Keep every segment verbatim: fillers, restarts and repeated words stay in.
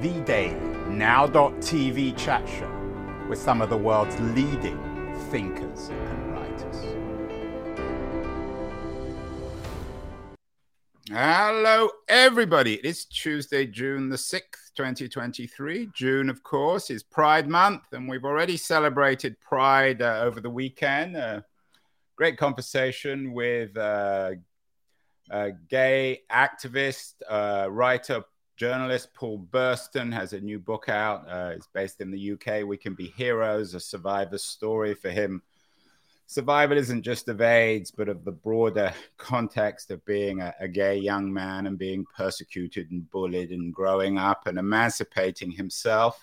The Daily, now dot T V chat show with some of the world's leading thinkers and writers. Hello, everybody. It is Tuesday, June the sixth, twenty twenty-three. June, of course, is Pride Month, and we've already celebrated Pride uh, over the weekend. Uh, great conversation with uh, a gay activist, uh, writer, journalist Paul Burston. Has a new book out. Uh, it's based in the U K. We Can Be Heroes, a survivor's story. For him, survival isn't just of AIDS, but of the broader context of being a, a gay young man and being persecuted and bullied and growing up and emancipating himself.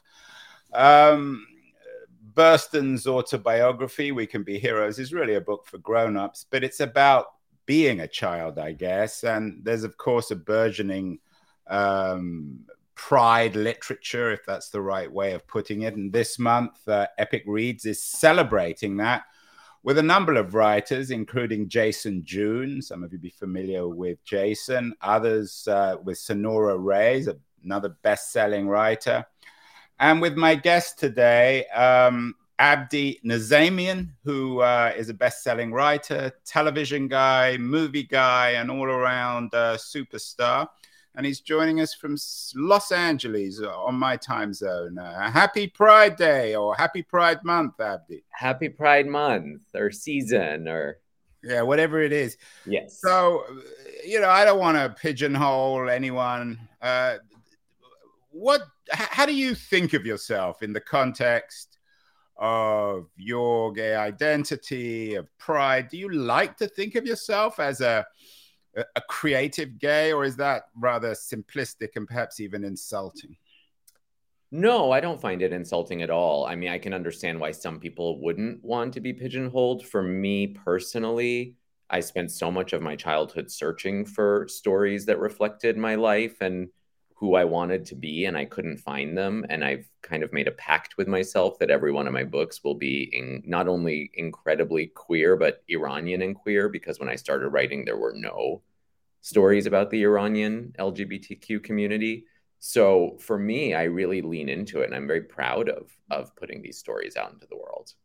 Um, Burston's autobiography, We Can Be Heroes, is really a book for grown-ups, but it's about being a child, I guess. And there's, of course, a burgeoning um, pride literature, if that's the right way of putting it. And this month, uh, Epic Reads is celebrating that with a number of writers, including Jason June. Some of you be familiar with Jason. Others uh, with Sonora Reyes, another best-selling writer. And with my guest today, um, Abdi Nazemian, who uh, is a best-selling writer, television guy, movie guy, and all-around uh, superstar. And he's joining us from Los Angeles on my time zone. Uh, happy Pride Day or Happy Pride Month, Abdi. Happy Pride Month or season or... Yeah, whatever it is. Yes. So, you know, I don't want to pigeonhole anyone. Uh, what? How do you think of yourself in the context of your gay identity, of pride? Do you like to think of yourself as a a creative gay, or is that rather simplistic and perhaps even insulting? No, I don't find it insulting at all. I mean, I can understand why some people wouldn't want to be pigeonholed. For me personally, I spent so much of my childhood searching for stories that reflected my life and who I wanted to be, and I couldn't find them. And I've kind of made a pact with myself that every one of my books will be in, not only incredibly queer, but Iranian and queer, because when I started writing, there were no stories about the Iranian L G B T Q community. So for me, I really lean into it, and I'm very proud of, of putting these stories out into the world.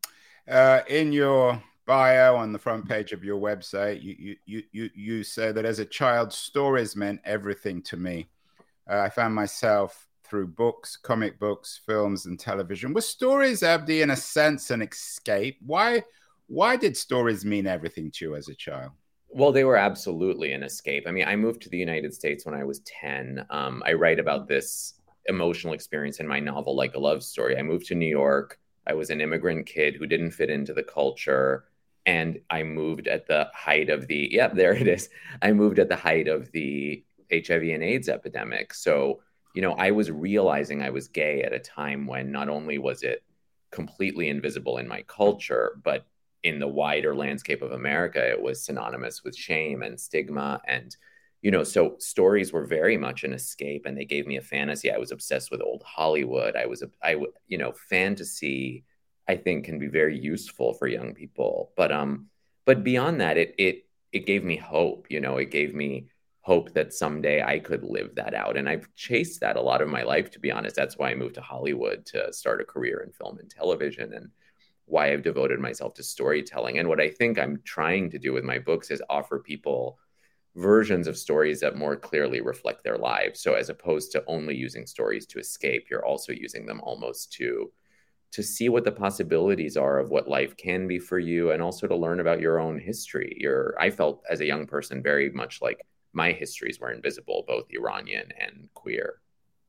Uh, in your bio on the front page of your website, you, you, you, you say that as a child, stories meant everything to me. Uh, I found myself through books, comic books, films, and television. Were stories, Abdi, in a sense, an escape? Why, why did stories mean everything to you as a child? Well, they were absolutely an escape. I mean, I moved to the United States when I was ten. Um, I write about this emotional experience in my novel, Like a Love Story. I moved to New York. I was an immigrant kid who didn't fit into the culture. And I moved at the height of the, yep, there it is. I moved at the height of the H I V and AIDS epidemic. So, you know, I was realizing I was gay at a time when not only was it completely invisible in my culture, but in the wider landscape of America, it was synonymous with shame and stigma. And, you know, so stories were very much an escape, and they gave me a fantasy. I was obsessed with old Hollywood. I was, I, you know, fantasy, I think, can be very useful for young people. But, um, but beyond that, it, it, it gave me hope. You know, it gave me hope that someday I could live that out. And I've chased that a lot of my life, to be honest. That's why I moved to Hollywood, to start a career in film and television, and why I've devoted myself to storytelling. And what I think I'm trying to do with my books is offer people versions of stories that more clearly reflect their lives. So as opposed to only using stories to escape, you're also using them almost to to see what the possibilities are of what life can be for you, and also to learn about your own history. Your, I felt as a young person very much like my histories were invisible, both Iranian and queer.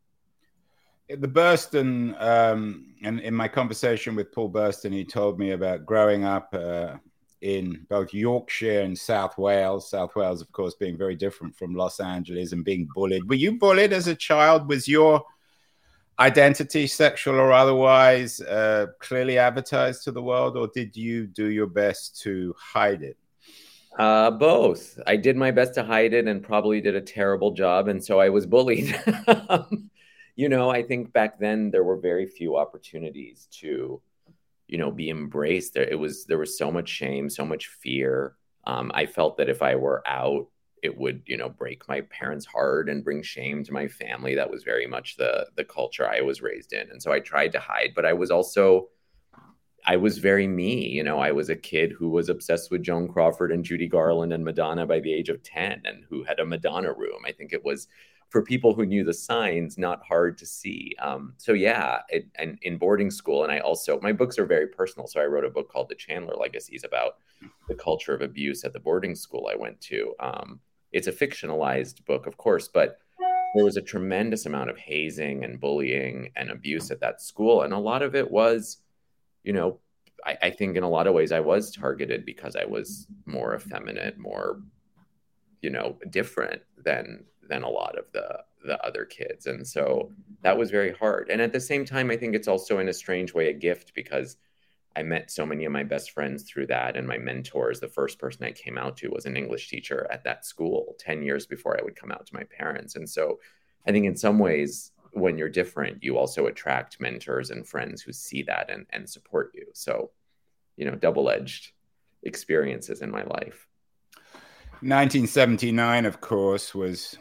The Burston, um, and in my conversation with Paul Burston, he told me about growing up uh, in both Yorkshire and South Wales. South Wales, of course, being very different from Los Angeles, and being bullied. Were you bullied as a child? Was your identity, sexual or otherwise, uh, clearly advertised to the world, or did you do your best to hide it? Uh, both. I did my best to hide it and probably did a terrible job. And so I was bullied. You know, I think back then there were very few opportunities to, you know, be embraced. There, it was, there was so much shame, so much fear. Um, I felt that if I were out, it would, you know, break my parents' heart and bring shame to my family. That was very much the the culture I was raised in. And so I tried to hide, but I was also I was very me. You know, I was a kid who was obsessed with Joan Crawford and Judy Garland and Madonna by the age of ten, and who had a Madonna room. I think it was, for people who knew the signs, not hard to see. Um, so yeah, it, and in boarding school, and I also, my books are very personal. So I wrote a book called The Chandler Legacies about the culture of abuse at the boarding school I went to. Um, it's a fictionalized book, of course, but there was a tremendous amount of hazing and bullying and abuse at that school. And a lot of it was, you know, I, I think in a lot of ways I was targeted because I was more effeminate, more, you know, different than than a lot of the the other kids. And so that was very hard. And at the same time, I think it's also in a strange way a gift, because I met so many of my best friends through that. And my mentors, the first person I came out to was an English teacher at that school ten years before I would come out to my parents. And so I think in some ways, when you're different, you also attract mentors and friends who see that and, and support you. So, you know, double-edged experiences in my life. nineteen seventy-nine, of course, was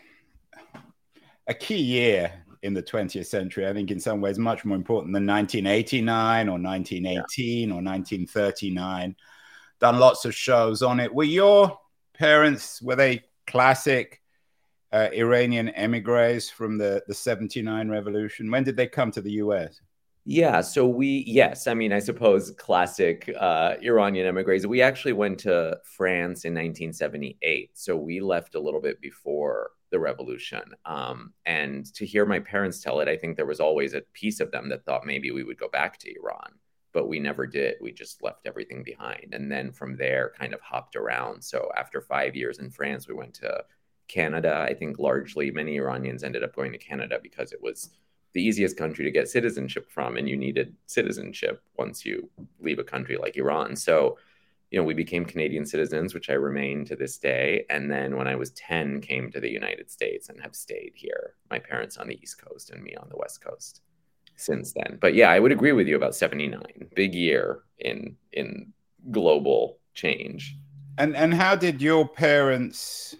a key year in the twentieth century. I think in some ways much more important than nineteen eighty-nine or nineteen eighteen, yeah, or nineteen thirty-nine. Done lots of shows on it. Were your parents, were they classic uh, Iranian emigres from the, the seventy-nine revolution? When did they come to the U S? Yeah, so we, yes, I mean, I suppose classic uh, Iranian emigres. We actually went to France in nineteen seventy-eight. So we left a little bit before the revolution. Um, and to hear my parents tell it, I think there was always a piece of them that thought maybe we would go back to Iran, but we never did. We just left everything behind. And then from there kind of hopped around. So after five years in France, we went to Canada. I think largely many Iranians ended up going to Canada because it was the easiest country to get citizenship from, and you needed citizenship once you leave a country like Iran. So, you know, we became Canadian citizens, which I remain to this day. And then when I was ten, came to the United States and have stayed here. My parents on the East Coast and me on the West Coast since then. But yeah, I would agree with you about seventy-nine. Big year in in global change. And and how did your parents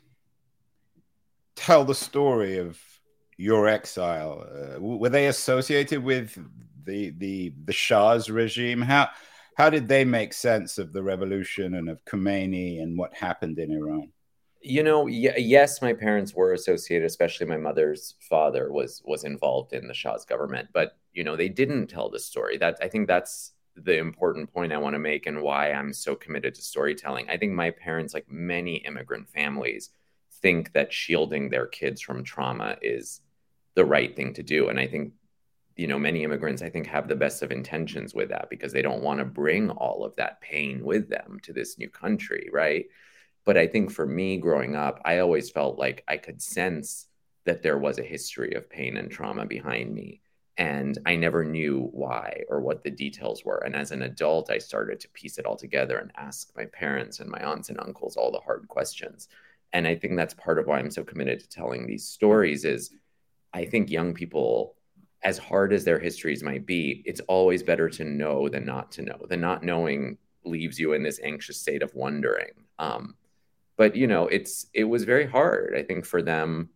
tell the story of your exile? Uh, were they associated with the the the Shah's regime? How how did they make sense of the revolution and of Khomeini and what happened in Iran? You know, y- yes, my parents were associated, especially my mother's father was was involved in the Shah's government, but you know, they didn't tell the story. That I think that's the important point I want to make, and why I'm so committed to storytelling. I think my parents, like many immigrant families, think that shielding their kids from trauma is the right thing to do. And I think, you know, many immigrants, I think, have the best of intentions with that, because they don't want to bring all of that pain with them to this new country, right? But I think for me growing up, I always felt like I could sense that there was a history of pain and trauma behind me. And I never knew why or what the details were. And as an adult, I started to piece it all together and ask my parents and my aunts and uncles all the hard questions. And I think that's part of why I'm so committed to telling these stories is I think young people, as hard as their histories might be, it's always better to know than not to know. The not knowing leaves you in this anxious state of wondering. Um, but, you know, it's it was very hard. I think for them,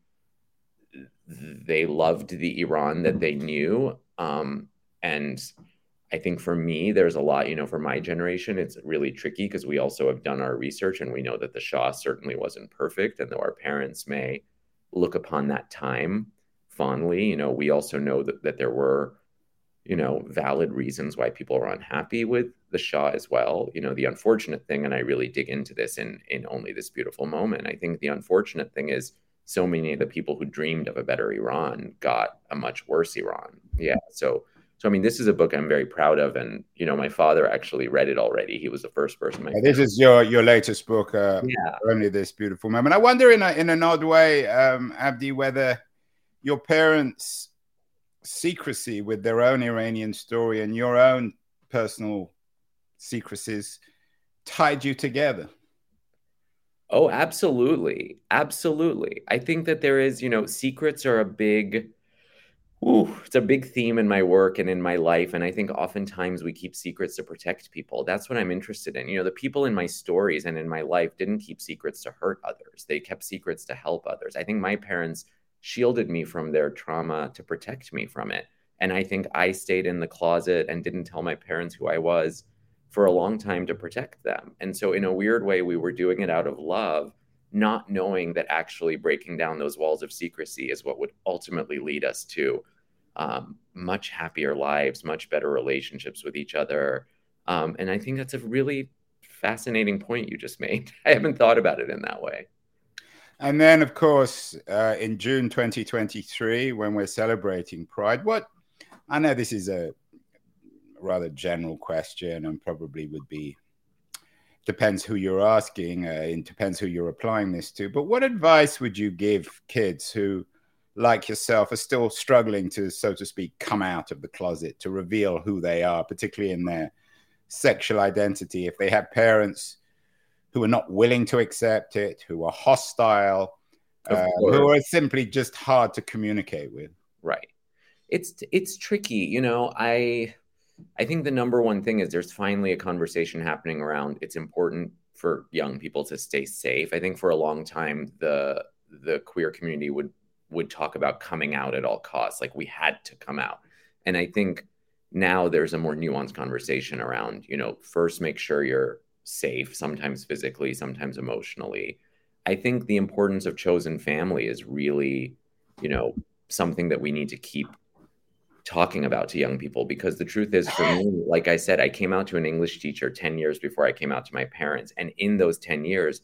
they loved the Iran that they knew. Um, and I think for me, there's a lot, you know, for my generation, it's really tricky because we also have done our research and we know that the Shah certainly wasn't perfect. And though our parents may look upon that time fondly, you know, we also know that, that there were, you know, valid reasons why people were unhappy with the Shah as well. You know, the unfortunate thing, and I really dig into this in, in Only This Beautiful Moment, I think the unfortunate thing is so many of the people who dreamed of a better Iran got a much worse Iran. Yeah. So, so I mean, this is a book I'm very proud of. And, you know, my father actually read it already. He was the first person. My this is your, your latest book, uh, yeah. Only This Beautiful Moment. I wonder in, a, in an odd way, um, Abdi, whether your parents' secrecy with their own Iranian story and your own personal secrecies tied you together. Oh, absolutely. Absolutely. I think that there is, you know, secrets are a big, Ooh, it's a big theme in my work and in my life. And I think oftentimes we keep secrets to protect people. That's what I'm interested in. You know, the people in my stories and in my life didn't keep secrets to hurt others. They kept secrets to help others. I think my parents shielded me from their trauma to protect me from it. And I think I stayed in the closet and didn't tell my parents who I was for a long time to protect them. And so in a weird way, we were doing it out of love, not knowing that actually breaking down those walls of secrecy is what would ultimately lead us to um, much happier lives, much better relationships with each other. Um, and I think that's a really fascinating point you just made. I haven't thought about it in that way. And then, of course, uh, in June twenty twenty-three, when we're celebrating Pride, what I know this is a rather general question and probably would be, depends who you're asking, uh, it depends who you're applying this to, but what advice would you give kids who, like yourself, are still struggling to, so to speak, come out of the closet, to reveal who they are, particularly in their sexual identity, if they have parents who are not willing to accept it, who are hostile, uh, who are simply just hard to communicate with? Right. It's it's tricky. You know, I I think the number one thing is there's finally a conversation happening around it's important for young people to stay safe. I think for a long time, the the queer community would would talk about coming out at all costs, like we had to come out. And I think now there's a more nuanced conversation around, you know, first make sure you're safe, sometimes physically, sometimes emotionally. I think the importance of chosen family is really, you know, something that we need to keep talking about to young people, because the truth is, for me, like I said, I came out to an English teacher ten years before I came out to my parents. And in those ten years,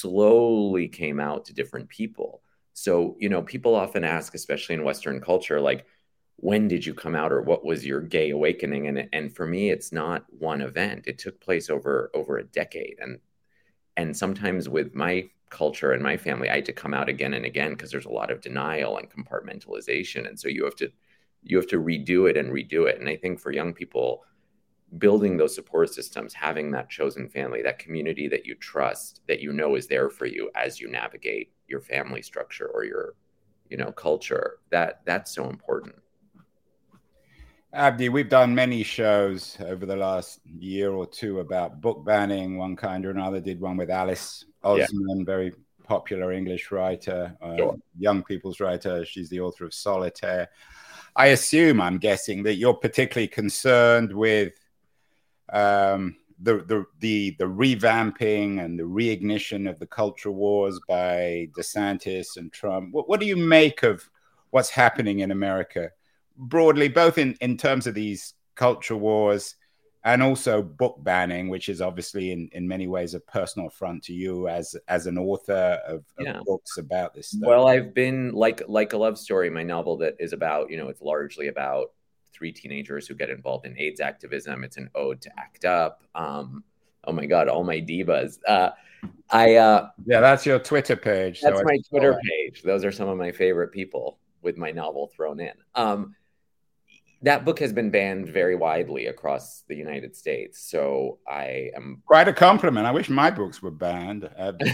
slowly came out to different people. So, you know, people often ask, especially in Western culture, like, when did you come out, or what was your gay awakening? And and for me, it's not one event. It took place over over a decade. And and sometimes with my culture and my family, I had to come out again and again because there's a lot of denial and compartmentalization. And so you have to you have to redo it and redo it. And I think for young people, building those support systems, having that chosen family, that community that you trust, that you know is there for you as you navigate your family structure or your, you know, culture, that that's so important. Abdi, we've done many shows over the last year or two about book banning, one kind or another. Did one with Alice Osman, yeah. very popular English writer, uh, sure. young people's writer. She's the author of Solitaire. I assume, I'm guessing, that you're particularly concerned with um, the, the the the revamping and the reignition of the culture wars by DeSantis and Trump. What, what do you make of what's happening in America broadly, both in, in terms of these culture wars and also book banning, which is obviously in, in many ways a personal affront to you as as an author of, of yeah. books about this stuff? Well, I've been like like a love story, my novel that is about, you know, it's largely about three teenagers who get involved in AIDS activism. It's an ode to ACT UP. Um, oh my God, all my divas. Uh, I uh, yeah, that's your Twitter page. That's so my Twitter page. Those are some of my favorite people with my novel thrown in. Um, That book has been banned very widely across the United States. So I am... Quite a compliment. I wish my books were banned.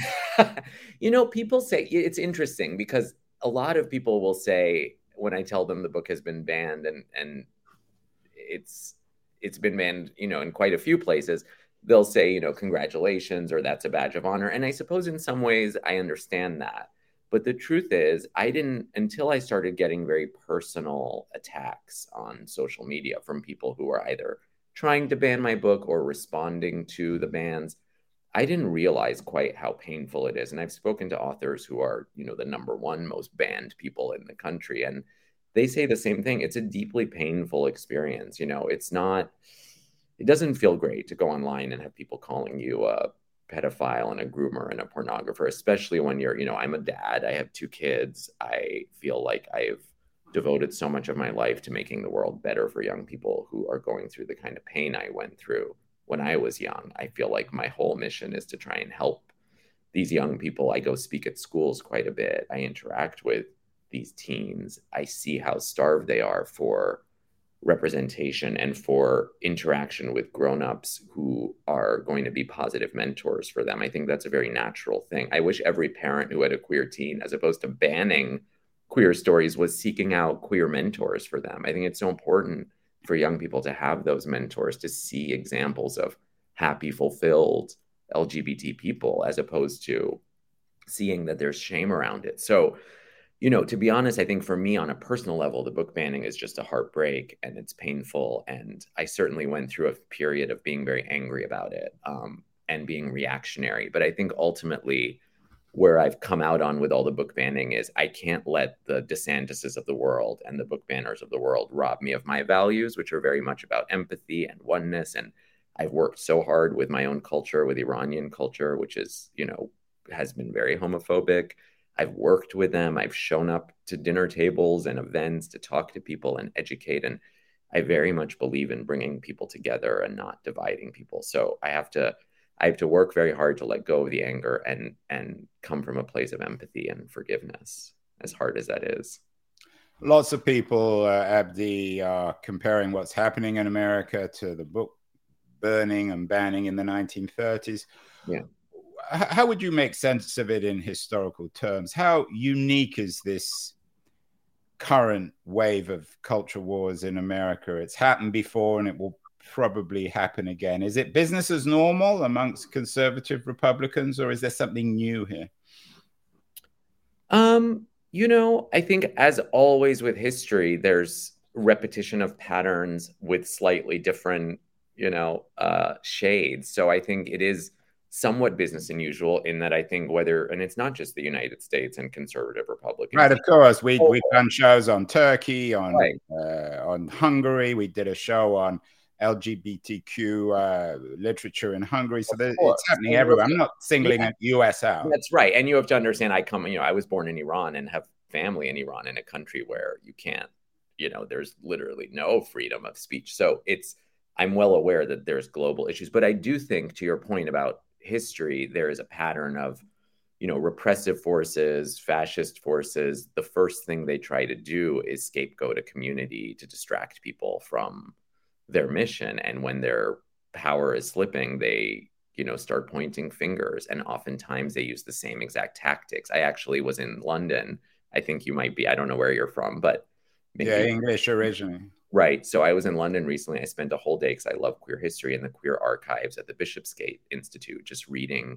You know, people say, it's interesting because a lot of people will say, when I tell them the book has been banned and, and it's it's been banned, you know, in quite a few places, they'll say, you know, congratulations, or that's a badge of honor. And I suppose in some ways I understand that. But the truth is, I didn't, until I started getting very personal attacks on social media from people who are either trying to ban my book or responding to the bans, I didn't realize quite how painful it is. And I've spoken to authors who are, you know, the number one most banned people in the country, and they say the same thing. It's a deeply painful experience. You know, it's not, it doesn't feel great to go online and have people calling you a pedophile and a groomer and a pornographer, especially when you're, you know, I'm a dad, I have two kids. I feel like I've devoted so much of my life to making the world better for young people who are going through the kind of pain I went through when I was young. I feel like my whole mission is to try and help these young people. I go speak at schools quite a bit. I interact with these teens. I see how starved they are for representation and for interaction with grown-ups who are going to be positive mentors for them. I think that's a very natural thing. I wish every parent who had a queer teen, as opposed to banning queer stories was seeking out queer mentors for them. I think it's so important for young people to have those mentors, to see examples of happy, fulfilled L G B T people, as opposed to seeing that there's shame around it. So, you know, to be honest, I think for me on a personal level, the book banning is just a heartbreak and it's painful. And I certainly went through a period of being very angry about it um, and being reactionary. But I think ultimately where I've come out on with all the book banning is I can't let the DeSantises of the world and the book banners of the world rob me of my values, which are very much about empathy and oneness. And I've worked so hard with my own culture, with Iranian culture, which is, you know, has been very homophobic. I've worked with them. I've shown up to dinner tables and events to talk to people and educate. And I very much believe in bringing people together and not dividing people. So I have to, I have to work very hard to let go of the anger and, and come from a place of empathy and forgiveness, as hard as that is. Lots of people, uh, Abdi, are comparing what's happening in America to the book burning and banning in the nineteen thirties. Yeah. How would you make sense of it in historical terms? How unique is this current wave of culture wars in America? It's happened before and it will probably happen again. Is it business as normal amongst conservative Republicans, or is there something new here? Um, you know, I think as always with history, there's repetition of patterns with slightly different, you know, uh, shades. So I think it is somewhat business unusual in that I think whether, and it's not just the United States and conservative Republicans. Right, of course. We, we've done shows on Turkey, on, right. uh, on Hungary. We did a show on L G B T Q uh, literature in Hungary. So there, it's happening everywhere. I'm not singling yeah. the U S out. That's right. And you have to understand, I come, you know, I was born in Iran and have family in Iran, in a country where you can't, you know, there's literally no freedom of speech. So it's, I'm well aware that there's global issues. But I do think, to your point about history, there is a pattern of, you know, repressive forces, fascist forces. The first thing they try to do is scapegoat a community to distract people from their mission. And when their power is slipping, they, you know, start pointing fingers. And oftentimes they use the same exact tactics. I actually was in London. I think you might be, I don't know where you're from, but maybe. Yeah, English originally. Right. So I was in London recently. I spent a whole day, because I love queer history, in the queer archives at the Bishopsgate Institute, just reading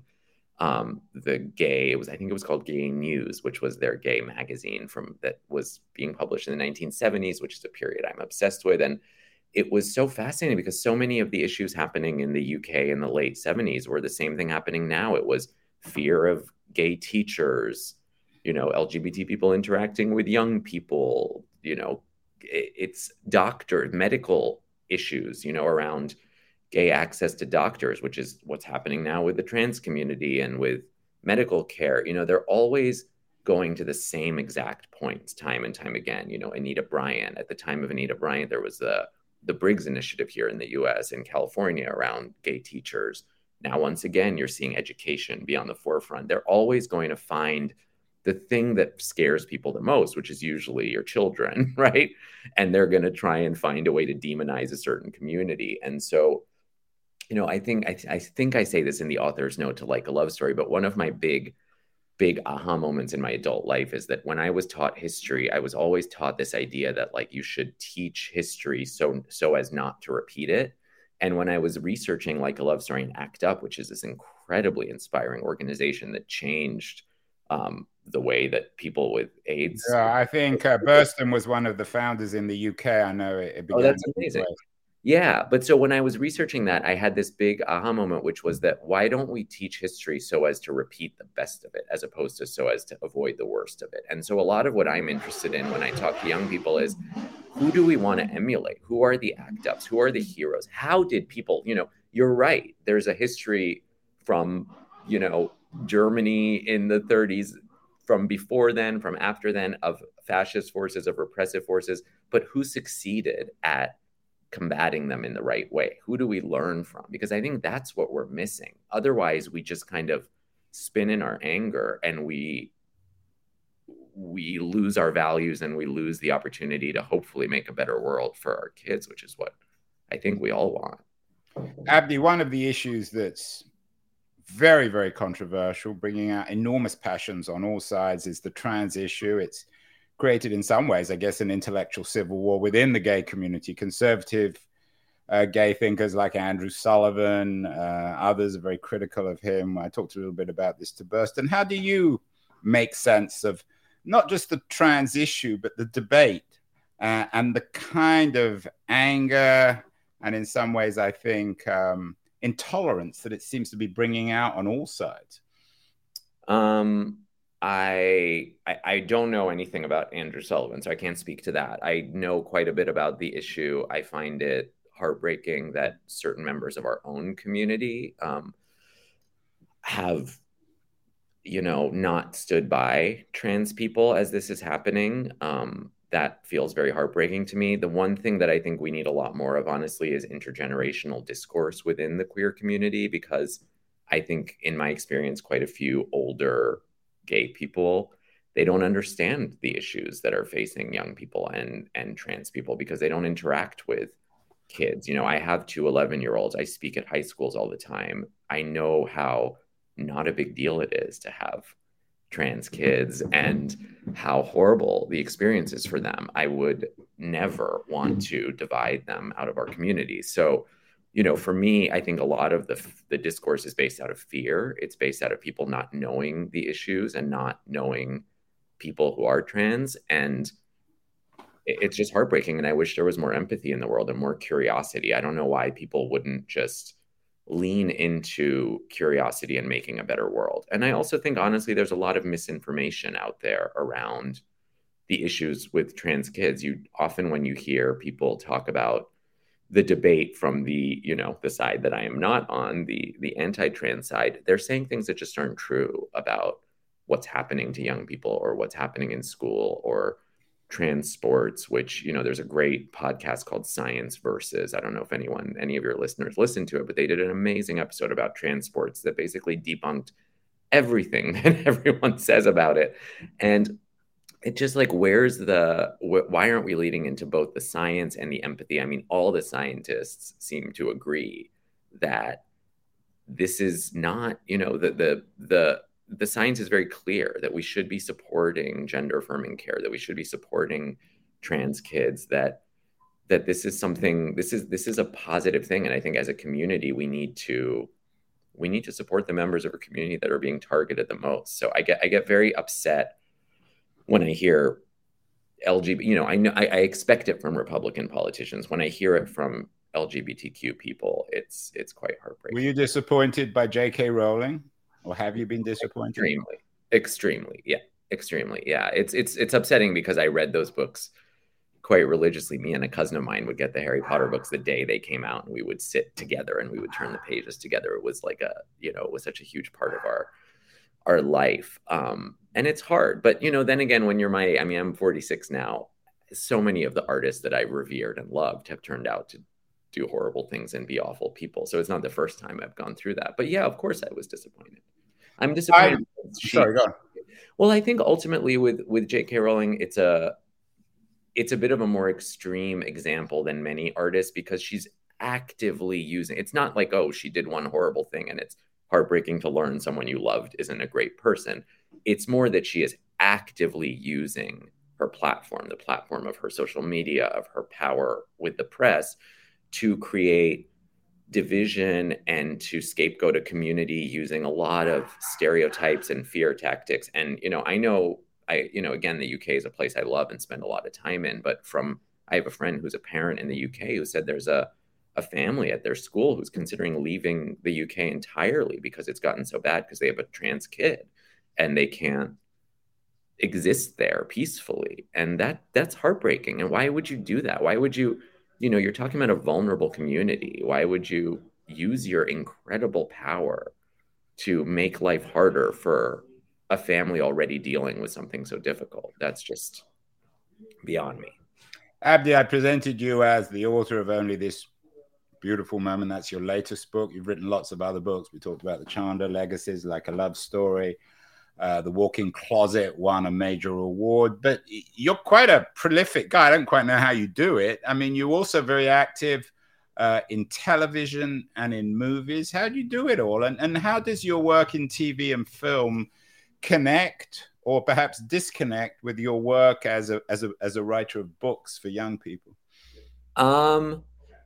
um, the gay, it was, I think it was called Gay News, which was their gay magazine from that was being published in the nineteen seventies, which is a period I'm obsessed with. And it was so fascinating because so many of the issues happening in the U K in the late seventies were the same thing happening now. It was fear of gay teachers, you know, L G B T people interacting with young people, you know, it's doctor medical issues, you know, around gay access to doctors, which is what's happening now with the trans community and with medical care. You know, they're always going to the same exact points time and time again. You know, Anita Bryant, at the time of Anita Bryant, there was the, the Briggs Initiative here in the U S and California around gay teachers. Now, once again, you're seeing education be on the forefront. They're always going to find the thing that scares people the most, which is usually your children, right? And they're going to try and find a way to demonize a certain community. And so, you know, I think I, I think I say this in the author's note to Like a Love Story, but one of my big, big aha moments in my adult life is that when I was taught history, I was always taught this idea that like you should teach history so so as not to repeat it. And when I was researching Like a Love Story and ACT UP, which is this incredibly inspiring organization that changed um, the way that people with AIDS. Yeah, I think uh, Burston was one of the founders in the U K. I know it, it began. Oh, that's amazing. Yeah. But so when I was researching that, I had this big aha moment, which was that why don't we teach history so as to repeat the best of it, as opposed to so as to avoid the worst of it? And so a lot of what I'm interested in when I talk to young people is, who do we want to emulate? Who are the ACT UPs? Who are the heroes? How did people, you know, you're right. There's a history from, you know, Germany in the thirties, from before then, from after then, of fascist forces, of repressive forces, but who succeeded at combating them in the right way? Who do we learn from? Because I think that's what we're missing. Otherwise, we just kind of spin in our anger and we we lose our values and we lose the opportunity to hopefully make a better world for our kids, which is what I think we all want. Abdi, one of the issues that's very, very controversial, bringing out enormous passions on all sides, is the trans issue. It's created in some ways, I guess, an intellectual civil war within the gay community. Conservative uh, gay thinkers like Andrew Sullivan, uh, others are very critical of him. I talked a little bit about this to Burston. How do you make sense of not just the trans issue, but the debate uh, and the kind of anger and in some ways, I think, um, intolerance that it seems to be bringing out on all sides? Um, I, I I don't know anything about Andrew Sullivan, so I can't speak to that. I know quite a bit about the issue. I find it heartbreaking that certain members of our own community um, have, you know, not stood by trans people as this is happening. Um, that feels very heartbreaking to me. The one thing that I think we need a lot more of, honestly, is intergenerational discourse within the queer community, because I think, in my experience, quite a few older gay people, they don't understand the issues that are facing young people and, and trans people because they don't interact with kids. You know, I have two eleven-year-olds. I speak at high schools all the time. I know how not a big deal it is to have trans kids and how horrible the experience is for them. I would never want to divide them out of our community. So, you know, for me, I think a lot of the the discourse is based out of fear. It's based out of people not knowing the issues and not knowing people who are trans. And it's just heartbreaking. And I wish there was more empathy in the world and more curiosity. I don't know why people wouldn't just lean into curiosity and making a better world. And I also think, honestly, there's a lot of misinformation out there around the issues with trans kids. You often, when you hear people talk about the debate from the, you know, the side that I am not on, the the anti-trans side, they're saying things that just aren't true about what's happening to young people or what's happening in school or trans sports, which, you know, there's a great podcast called Science Versus. I don't know if anyone, any of your listeners listened to it, but they did an amazing episode about trans sports that basically debunked everything that everyone says about it. And it's just like, where's the, wh- why aren't we leading into both the science and the empathy? I mean, all the scientists seem to agree that this is not, you know, the, the, the, the science is very clear that we should be supporting gender affirming care, that we should be supporting trans kids, that, that this is something, this is, this is a positive thing. And I think as a community, we need to, we need to support the members of our community that are being targeted the most. So I get, I get very upset when I hear L G B T, you know, I know I, I expect it from Republican politicians. When I hear it from L G B T Q people, it's it's quite heartbreaking. Were you disappointed by J K Rowling, or have you been disappointed? Extremely, extremely, yeah, extremely, yeah. It's it's it's upsetting because I read those books quite religiously. Me and a cousin of mine would get the Harry Potter books the day they came out, and we would sit together and we would turn the pages together. It was like a, you know, it was such a huge part of our our life. Um, and it's hard, but, you know, then again, when you're my, I mean, I'm forty-six now, so many of the artists that I revered and loved have turned out to do horrible things and be awful people. So it's not the first time I've gone through that, but yeah, of course I was disappointed. I'm disappointed. I, she, sorry, go on. Well, I think ultimately with, with J K Rowling, it's a, it's a bit of a more extreme example than many artists, because she's actively using, it's not like, oh, she did one horrible thing and it's heartbreaking to learn someone you loved isn't a great person. It's more that she is actively using her platform, the platform of her social media, of her power with the press, to create division and to scapegoat a community using a lot of stereotypes and fear tactics. And, you know, I know, I, you know, again, the U K is a place I love and spend a lot of time in, but from, I have a friend who's a parent in the U K who said there's a, a family at their school who's considering leaving the U K entirely because it's gotten so bad because they have a trans kid and they can't exist there peacefully. And that that's heartbreaking. And why would you do that? Why would you, you know, you're talking about a vulnerable community. Why would you use your incredible power to make life harder for a family already dealing with something so difficult? That's just beyond me. Abdi, I presented you as the author of Only This Beautiful Moment. That's your latest book. You've written lots of other books. We talked about the Chandler Legacies, Like a Love Story. Uh, the Walk-in Closet won a major award. But you're quite a prolific guy. I don't quite know how you do it. I mean, you're also very active uh, in television and in movies. How do you do it all? And, and how does your work in T V and film connect or perhaps disconnect with your work as a as a as a writer of books for young people? Um,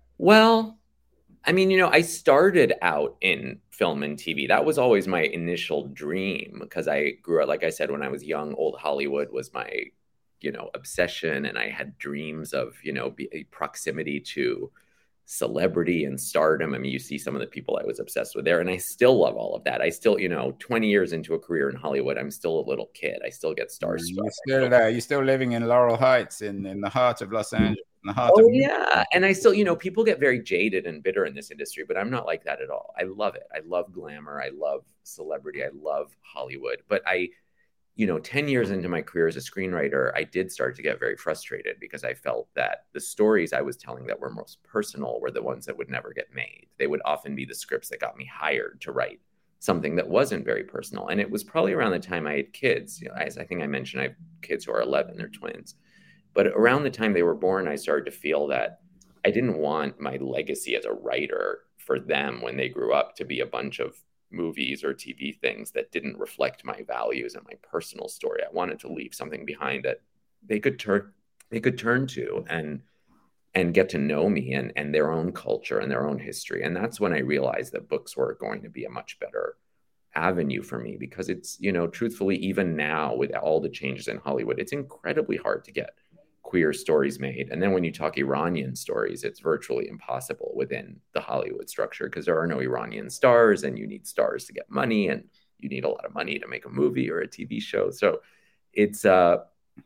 well, I mean, you know, I started out in film and T V. That was always my initial dream because I grew up, like I said, when I was young, old Hollywood was my, you know, obsession. And I had dreams of, you know, be, proximity to celebrity and stardom. I mean, you see some of the people I was obsessed with there, and I still love all of that. I still, you know, twenty years into a career in Hollywood, I'm still a little kid. I still get starstruck. You're still, uh, you're still living in Laurel Heights, in, in the heart of Los Angeles. In the heart oh of yeah, and I still, you know, people get very jaded and bitter in this industry, but I'm not like that at all. I love it. I love glamour. I love celebrity. I love Hollywood. But I, you know, ten years into my career as a screenwriter, I did start to get very frustrated because I felt that the stories I was telling that were most personal were the ones that would never get made. They would often be the scripts that got me hired to write something that wasn't very personal. And it was probably around the time I had kids. You know, as I think I mentioned, I have kids who are eleven, they're twins. But around the time they were born, I started to feel that I didn't want my legacy as a writer for them when they grew up to be a bunch of movies or T V things that didn't reflect my values and my personal story. I wanted to leave something behind that they could turn they could turn to and and get to know me and, and their own culture and their own history. And that's when I realized that books were going to be a much better avenue for me, because it's, you know, truthfully, even now with all the changes in Hollywood, it's incredibly hard to get queer stories made. And then when you talk Iranian stories, it's virtually impossible within the Hollywood structure because there are no Iranian stars, and you need stars to get money, and you need a lot of money to make a movie or a T V show. So it's, uh,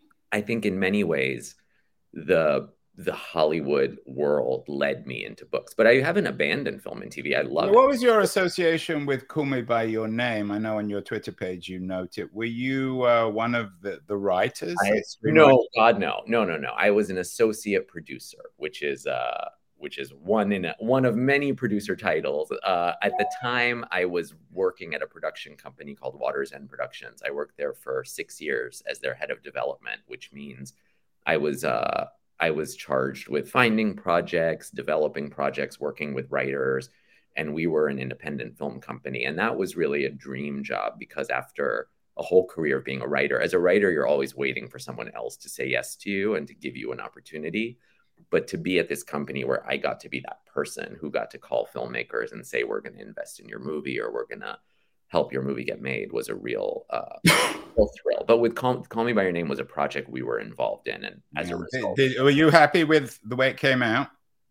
I think in many ways, the the Hollywood world led me into books, but I haven't abandoned film and T V. I love what it. What was your association with Call Me By Your Name? I know on your Twitter page you note it. Were you uh, one of the, the writers? I, no, God, no, no, no, no. I was an associate producer, which is uh, which is one in a, one of many producer titles. Uh, at the time, I was working at a production company called Waters End Productions. I worked there for six years as their head of development, which means I was uh, I was charged with finding projects, developing projects, working with writers, and we were an independent film company. And that was really a dream job because after a whole career of being a writer, as a writer, you're always waiting for someone else to say yes to you and to give you an opportunity. But to be at this company where I got to be that person who got to call filmmakers and say, we're going to invest in your movie or we're going to help your movie get made was a real, uh, real thrill. But with Call, Call Me By Your Name was a project we were involved in. And as yeah. a result. Did, did, were you happy with the way it came out?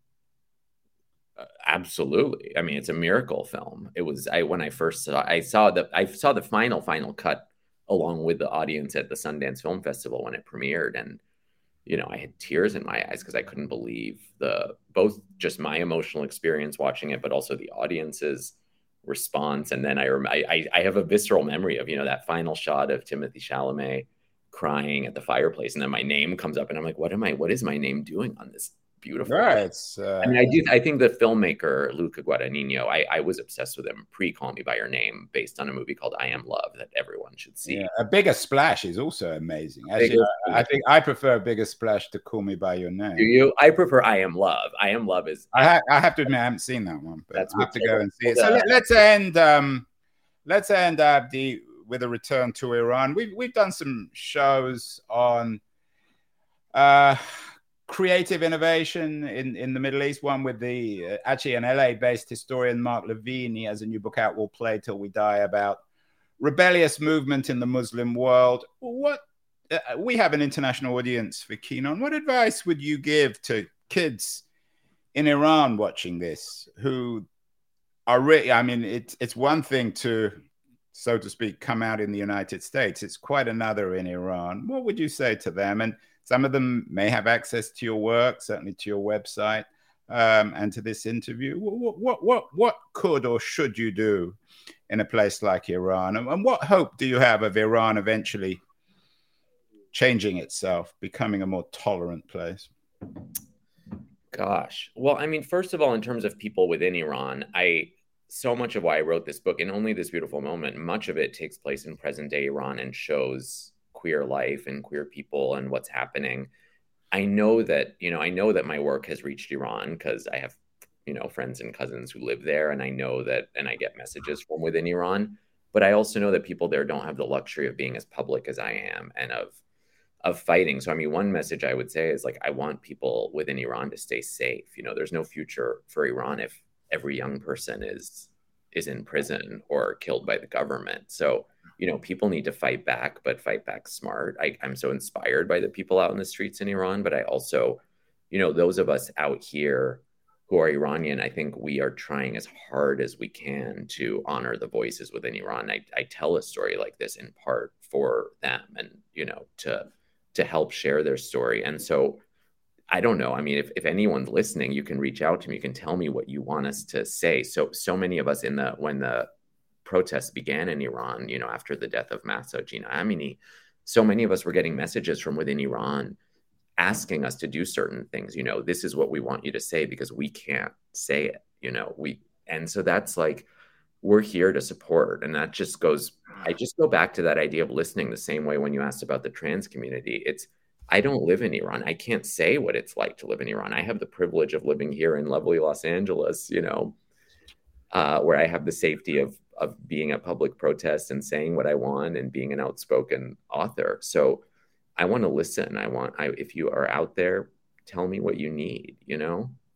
Uh, absolutely. I mean, it's a miracle film. It was, I, when I first saw, I saw the, I saw the final, final cut along with the audience at the Sundance Film Festival when it premiered. And, you know, I had tears in my eyes because I couldn't believe the, both just my emotional experience watching it, but also the audience's response. And then I, I, I have a visceral memory of, you know, that final shot of Timothée Chalamet crying at the fireplace. And then my name comes up and I'm like, what am I, what is my name doing on this beautiful? Right. Uh, I mean, I do, I think the filmmaker, Luca Guadagnino, I, I was obsessed with him pre Call Me By Your Name based on a movie called I Am Love that everyone should see. Yeah, A Bigger Splash is also amazing. Actually, I, I think I prefer A Bigger Splash to Call Me By Your Name. Do you? I prefer I Am Love. I Am Love is. I, ha I have to admit, I haven't seen that one, but that's I have to go and see it. So let, let's end. Um, let's end Abdi with a return to Iran. We've we've done some shows on uh, creative innovation in in the Middle East. One with the uh, actually an L A-based historian, Mark Levine. He has a new book out, We'll Play Till We Die, about rebellious movement in the Muslim world. What uh, we have an international audience for Keen On. What advice would you give to kids in Iran watching this who are really, I mean, it's it's one thing to, so to speak, come out in the United States. It's quite another in Iran. What would you say to them? And some of them may have access to your work, certainly to your website, um, and to this interview. What, what, what, what could or should you do in a place like Iran? And, and what hope do you have of Iran eventually changing itself, becoming a more tolerant place? Gosh. Well, I mean, first of all, in terms of people within Iran, I so much of why I wrote this book, and Only This Beautiful Moment, much of it takes place in present day Iran and shows queer life and queer people and what's happening. I know that, you know, I know that my work has reached Iran because I have, you know, friends and cousins who live there. And I know that, and I get messages from within Iran. But I also know that people there don't have the luxury of being as public as I am and of of fighting. So I mean, one message I would say is like, I want people within Iran to stay safe. You know, there's no future for Iran if every young person is is in prison or killed by the government. So, you know, people need to fight back, but fight back smart. I, I'm so inspired by the people out in the streets in Iran, but I also, you know, those of us out here who are Iranian, I think we are trying as hard as we can to honor the voices within Iran. I, I tell a story like this in part for them and, you know, to to help share their story. And so I don't know. I mean, if, if anyone's listening, you can reach out to me. You can tell me what you want us to say. So, so many of us in the, when the protests began in Iran, you know, after the death of Mahsa Jina Amini, so many of us were getting messages from within Iran asking us to do certain things. You know, this is what we want you to say because we can't say it, you know, we, and so that's like, we're here to support. And that just goes, I just go back to that idea of listening the same way when you asked about the trans community. It's, I don't live in Iran. I can't say what it's like to live in Iran. I have the privilege of living here in lovely Los Angeles, you know, uh, where I have the safety of of being at public protests and saying what I want and being an outspoken author. So I want to listen. I want, I, if you are out there, tell me what you need, you know?